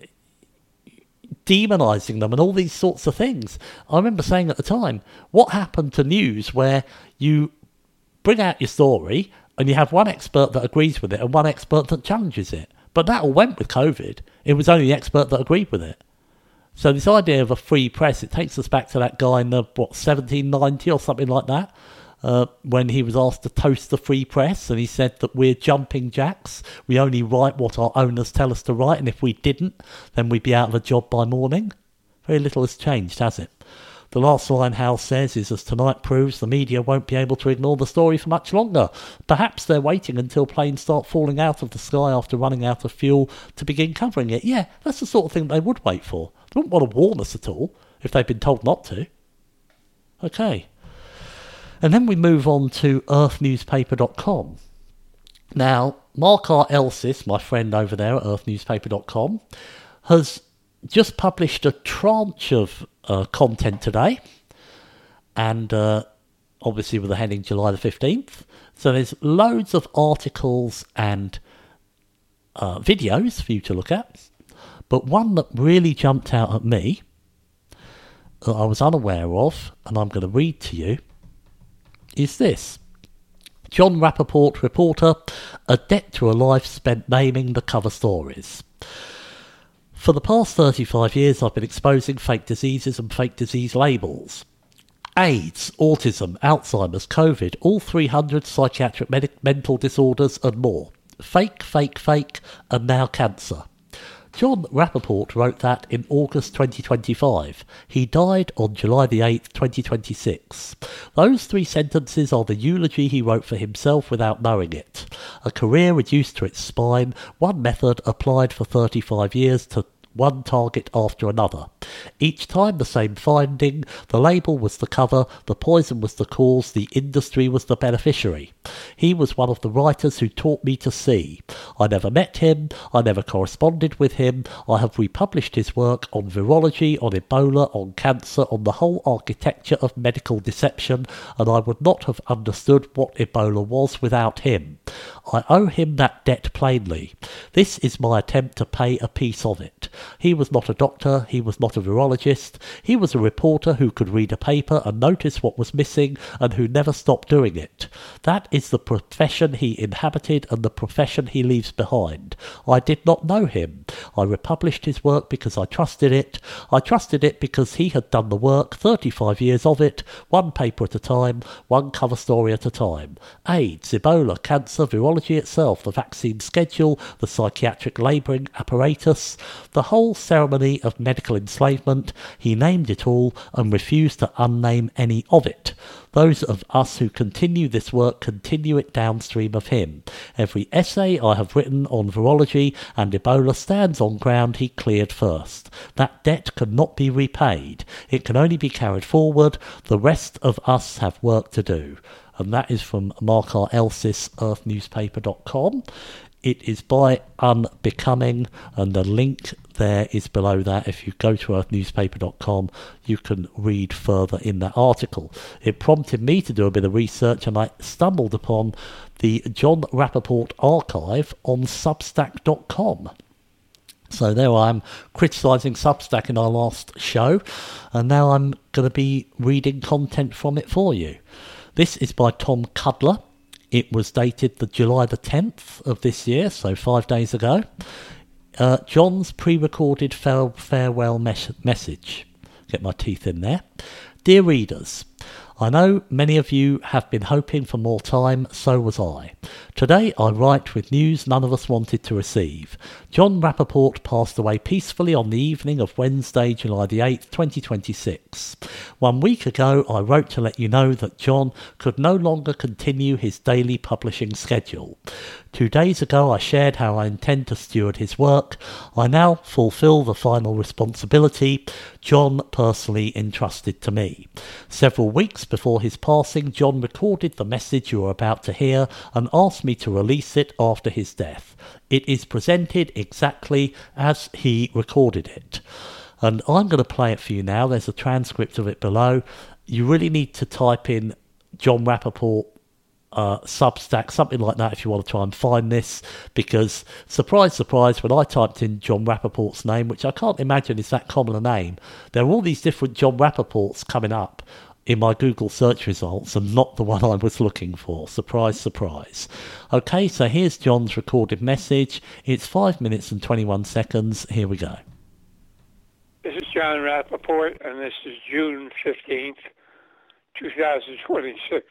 demonising them and all these sorts of things. I remember saying at the time, what happened to news where you bring out your story and you have one expert that agrees with it and one expert that challenges it? But that all went with COVID. It was only the expert that agreed with it. So this idea of a free press, it takes us back to that guy in the 1790 or something like that, when he was asked to toast the free press, and he said that we're jumping jacks. We only write what our owners tell us to write, and if we didn't, then we'd be out of a job by morning. Very little has changed, has it? The last line Hal says is, as tonight proves, the media won't be able to ignore the story for much longer. Perhaps they're waiting until planes start falling out of the sky after running out of fuel to begin covering it. Yeah, that's the sort of thing they would wait for. They wouldn't want to warn us at all if they'd been told not to. Okay. And then we move on to earthnewspaper.com. Now, Mark R. Elsis, my friend over there at earthnewspaper.com, has just published a tranche of content today, and obviously with the heading July the 15th. So there's loads of articles and videos for you to look at, but one that really jumped out at me that I was unaware of, and I'm going to read to you, is this. John Rappaport, reporter, a debt to a life spent naming the cover stories. For the past 35 years, I've been exposing fake diseases and fake disease labels. AIDS, autism, Alzheimer's, COVID, all 300 psychiatric mental disorders and more. Fake, fake, fake, and now cancer. John Rappaport wrote that in August 2025. He died on July the 8th, 2026. Those 3 sentences are the eulogy he wrote for himself without knowing it. A career reduced to its spine, one method applied for 35 years to one target after another. Each time the same finding, the label was the cover, the poison was the cause, the industry was the beneficiary. He was one of the writers who taught me to see. I never met him, I never corresponded with him, I have republished his work on virology, on Ebola, on cancer, on the whole architecture of medical deception, and I would not have understood what Ebola was without him. I owe him that debt plainly. This is my attempt to pay a piece of it. He was not a doctor, he was not a virologist, he was a reporter who could read a paper and notice what was missing and who never stopped doing it. That is the profession he inhabited and the profession he leaves behind. I did not know him. I republished his work because I trusted it. I trusted it because he had done the work, 35 years of it, one paper at a time, one cover story at a time. AIDS, Ebola, cancer, virology itself, the vaccine schedule, the psychiatric labouring apparatus, the whole ceremony of medical enslavement. He named it all and refused to unname any of it. Those of us who continue this work continue it downstream of him. Every essay I have written on virology and Ebola stands on ground he cleared first. That debt cannot be repaid. It can only be carried forward. The rest of us have work to do. And that is from Mark R. Elsis, earthnewspaper.com. It is by Unbecoming, and the link there is below that. If you go to earthnewspaper.com, you can read further in that article. It prompted me to do a bit of research, and I stumbled upon the Jon Rappoport archive on Substack.com. So there I am, criticising Substack in our last show, and now I'm going to be reading content from it for you. This is by Tom Cudler. It was dated the July the 10th of this year, so 5 days ago. John's pre-recorded farewell message. Get my teeth in there. Dear readers, I know many of you have been hoping for more time, so was I. Today I write with news none of us wanted to receive. Jon Rappoport passed away peacefully on the evening of Wednesday, July the 8th, 2026. 1 week ago I wrote to let you know that Jon could no longer continue his daily publishing schedule. 2 days ago I shared how I intend to steward his work. I now fulfil the final responsibility Jon personally entrusted to me. Several weeks before his passing, Jon recorded the message you are about to hear and asked me to release it after his death. It is presented exactly as he recorded it. And I'm going to play it for you now. There's a transcript of it below. You really need to type in Jon Rappoport Substack, something like that, if you want to try and find this, because surprise, surprise, when I typed in Jon Rappoport's name, which I can't imagine is that common a name, there are all these different Jon Rappoports coming up in my Google search results and not the one I was looking for. Surprise, surprise. Okay, so here's Jon's recorded message. It's 5 minutes and 21 seconds. Here we go. This is Jon Rappoport, and this is June 15th, 2026.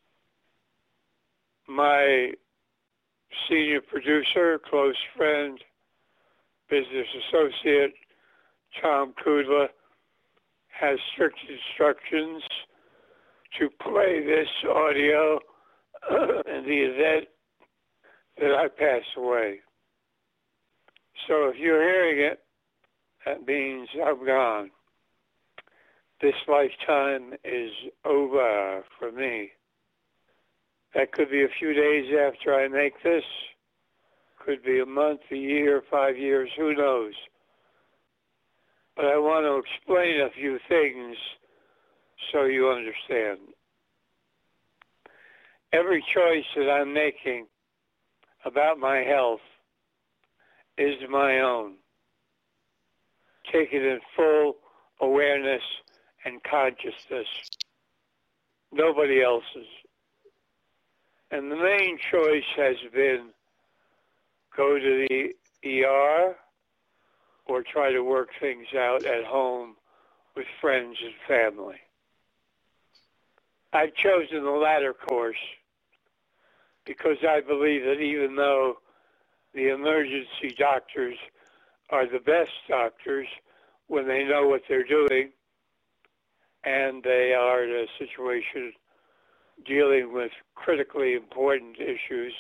My senior producer, close friend, business associate, Tom Kudla, has strict instructions to play this audio in the event that I pass away. So if you're hearing it, that means I'm gone. This lifetime is over for me. That could be a few days after I make this. Could be a month, a year, 5 years, who knows. But I want to explain a few things so you understand. Every choice that I'm making about my health is my own. Take it in full awareness and consciousness. Nobody else's. And the main choice has been go to the ER or try to work things out at home with friends and family. I've chosen the latter course because I believe that even though the emergency doctors are the best doctors when they know what they're doing and they are in a situation dealing with critically important issues,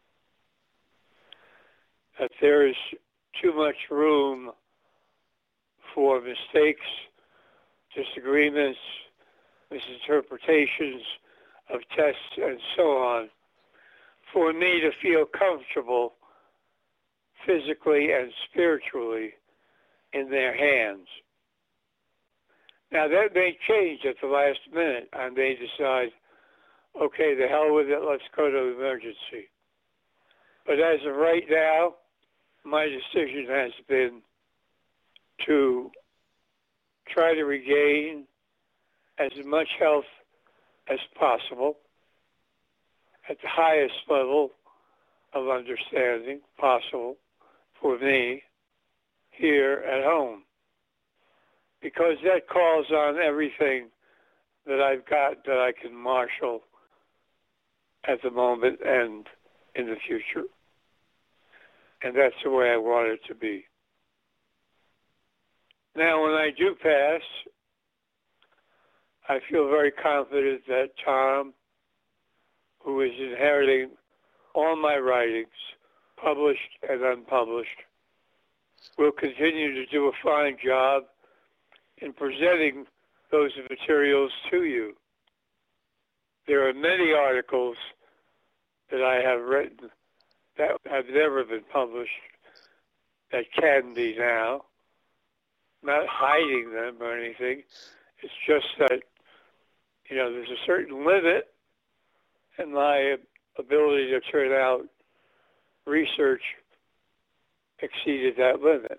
that there is too much room for mistakes, disagreements, misinterpretations of tests, and so on, for me to feel comfortable physically and spiritually in their hands. Now, that may change at the last minute. I may decide, okay, the hell with it, let's go to emergency. But as of right now, my decision has been to try to regain as much health as possible at the highest level of understanding possible for me here at home. Because that calls on everything that I've got that I can marshal at the moment and in the future. And that's the way I want it to be. Now, when I do pass, I feel very confident that Tom, who is inheriting all my writings, published and unpublished, will continue to do a fine job in presenting those materials to you. There are many articles that I have written that have never been published that can be now. Not hiding them or anything. It's just that, there's a certain limit in my ability to turn out research exceeded that limit.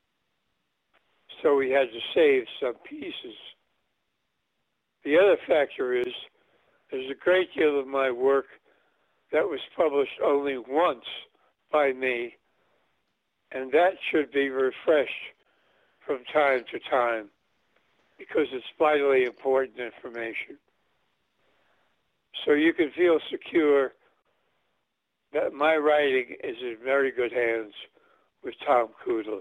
So we had to save some pieces. The other factor is there's a great deal of my work that was published only once by me, and that should be refreshed from time to time because it's vitally important information. So you can feel secure that my writing is in very good hands with Tom Kudla.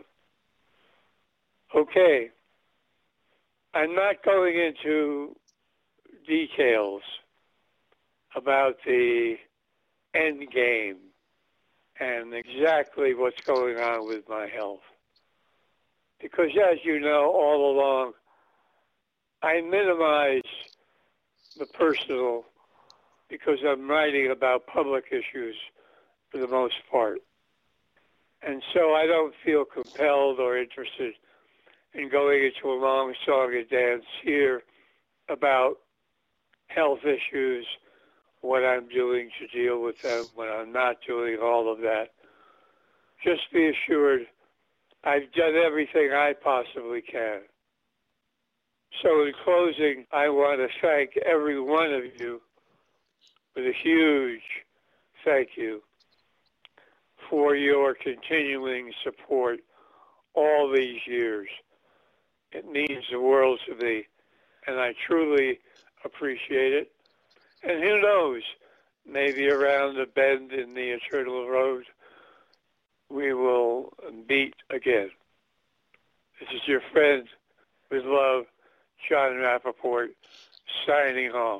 Okay, I'm not going into details about the end game and exactly what's going on with my health. Because as you know, all along, I minimize the personal because I'm writing about public issues for the most part. And so I don't feel compelled or interested in going into a long song and dance here about health issues, what I'm doing to deal with them, what I'm not doing, all of that. Just be assured I've done everything I possibly can. So in closing, I want to thank every one of you with a huge thank you for your continuing support all these years. It means the world to me, and I truly appreciate it. And who knows, maybe around the bend in the eternal road, we will meet again. This is your friend with love, John Rappaport, signing off.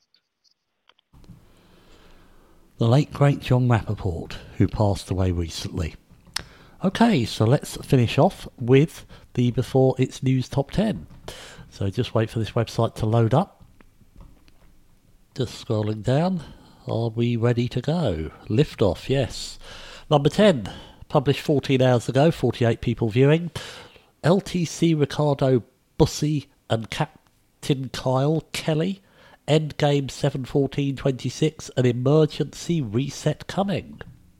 The late great John Rappaport, who passed away recently. Okay, so let's finish off with the Before It's News Top 10. So just wait for this website to load up. Just scrolling down. Are we ready to go? Liftoff, yes. Number 10, published 14 hours ago, 48 people viewing. LTC Ricardo Bussey and Captain Kyle Kelly. Endgame 7/14/26, an emergency reset coming.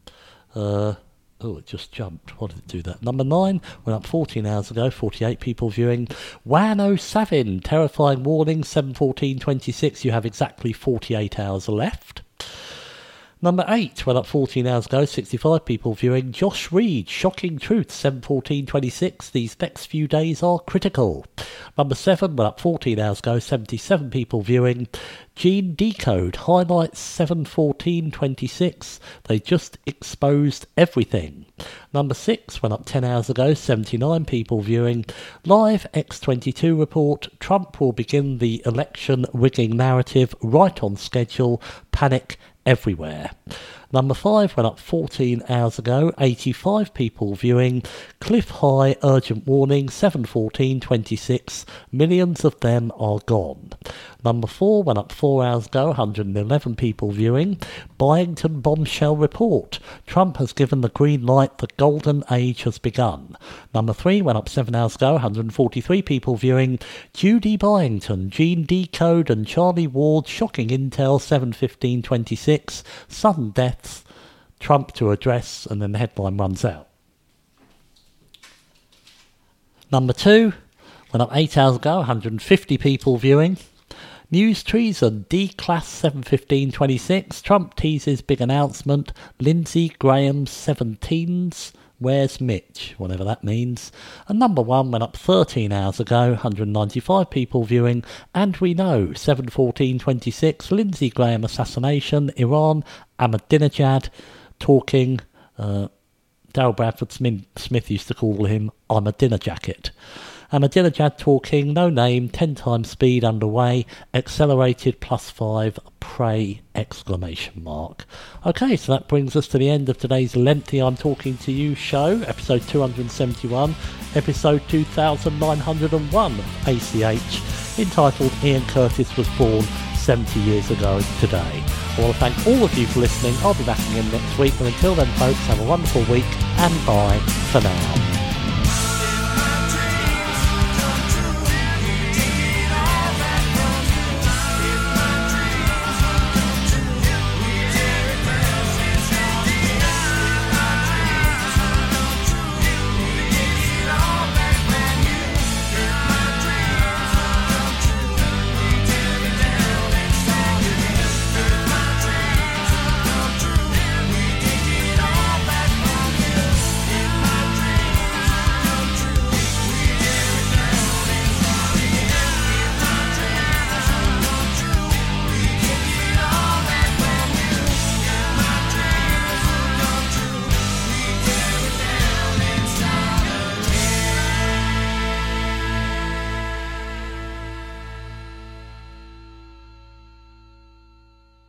It just jumped. Why did it do that? Number 9 went up 14 hours ago, 48 people viewing. Wano Savin, terrifying warning, 7/14/26. You have exactly 48 hours left. Number 8 went up 14 hours ago, 65 people viewing. Josh Reed, shocking truth, 7/14/26. These next few days are critical. Number 7 went up 14 hours ago, 77 people viewing. Gene Decode, highlights 7/14/26. They just exposed everything. Number 6 went up 10 hours ago, 79 people viewing. Live X22 report, Trump will begin the election rigging narrative right on schedule. Panic everywhere. Number 5 went up 14 hours ago, 85 people viewing. Cliff High urgent warning, 7/14/26. Millions of them are gone. Number 4 went up 4 hours ago, 111 people viewing. Byington bombshell report. Trump has given the green light, the golden age has begun. Number 3 went up 7 hours ago, 143 people viewing. Judy Byington, Gene Decode and Charlie Ward, shocking intel, 7/15/26. Sudden deaths, Trump to address, and then the headline runs out. Number 2 went up 8 hours ago, 150 people viewing. News treason, D-Class 7/15/26. Trump teases big announcement. Lindsey Graham's 17s. Where's Mitch? Whatever that means. And number 1 went up 13 hours ago, 195 people viewing. And we know, 7/14/26, Lindsey Graham assassination, Iran, Ahmadinejad talking. Daryl Bradford Smith used to call him I'm a dinner jacket. And Ahmadinejad talking, no name, 10 times speed underway, accelerated +5, pray, ! Okay, so that brings us to the end of today's lengthy I'm Talking to You show, episode 271, episode 2901 of ACH, entitled Ian Curtis Was Born 70 years ago today. I want to thank all of you for listening. I'll be back again next week, and until then folks, have a wonderful week, and bye for now.